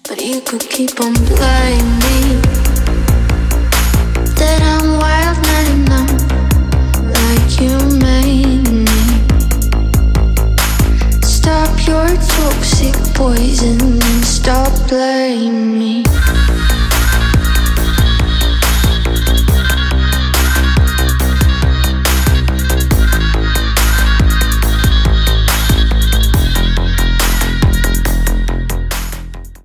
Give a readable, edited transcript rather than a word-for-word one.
but you could keep on playing me. That I'm wild, not enough, like you made me. Stop your toxic poison and stop